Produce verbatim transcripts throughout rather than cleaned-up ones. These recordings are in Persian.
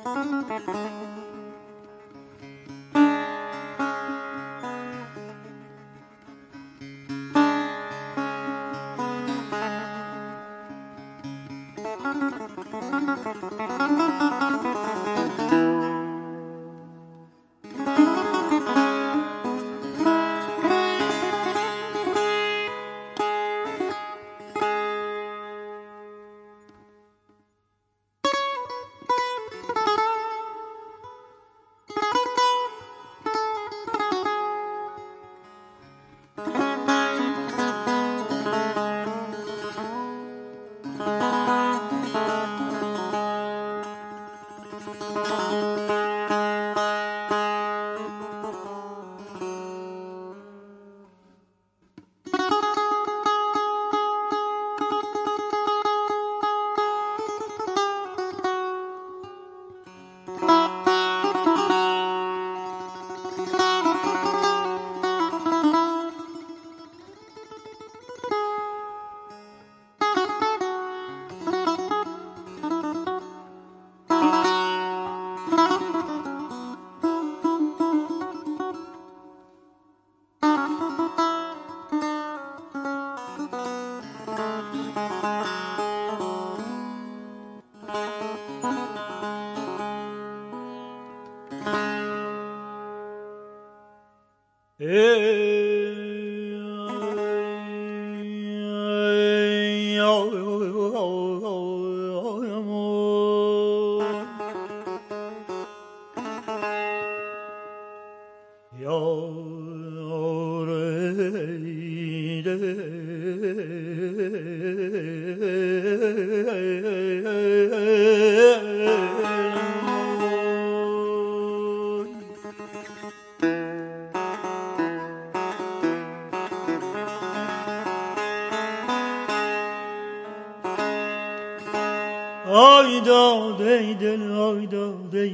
آی داده دل آی داده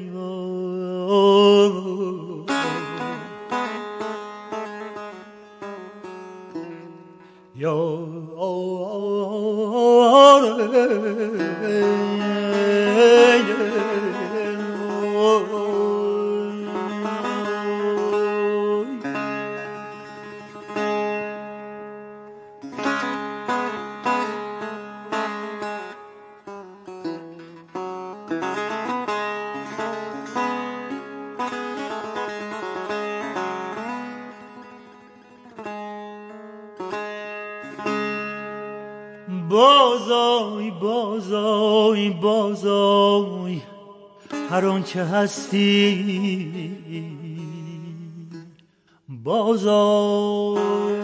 یا بازای بازای بازای هر آنچه هستی بازای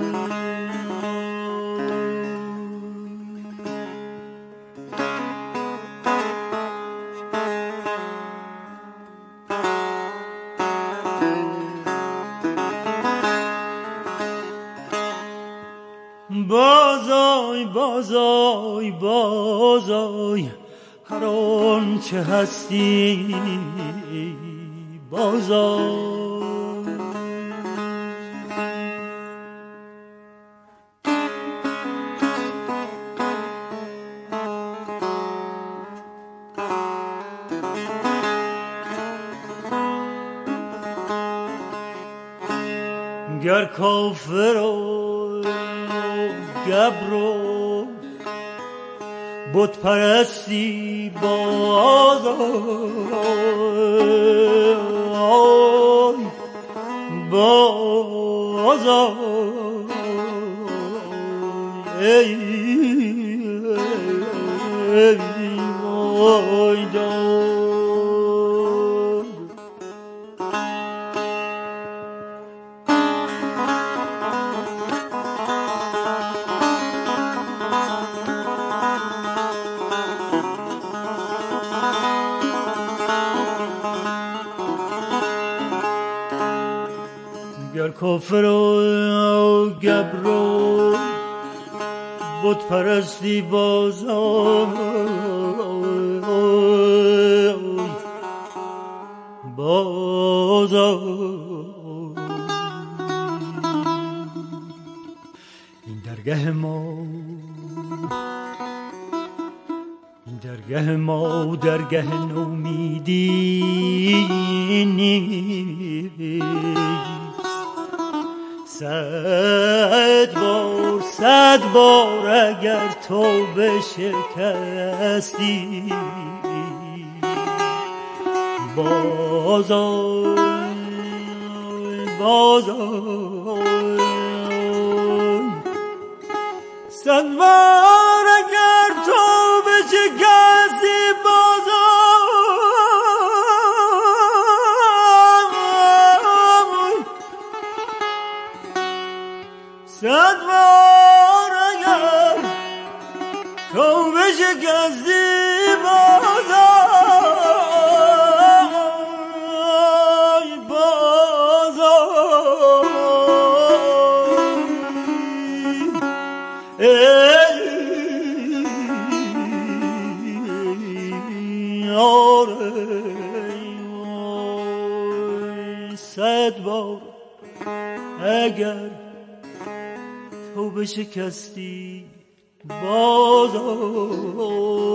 بازای بازای بازای هر آنچه هستی بازای گر کافر و گبر و بت پرستی بازای بازای ای ای وای داد گر کافر و گبر و بت پرستی بازای بازای این درگه ما این درگه ما درگه نومیدی نیست. صد بار صد بار اگر تو بشکستی باز آی باز آی صد بار اگر تو بشکستی باز آی صد بار اگر تو بشکستی باز آی باز آی صد بار اگر تو بشکستی باز آی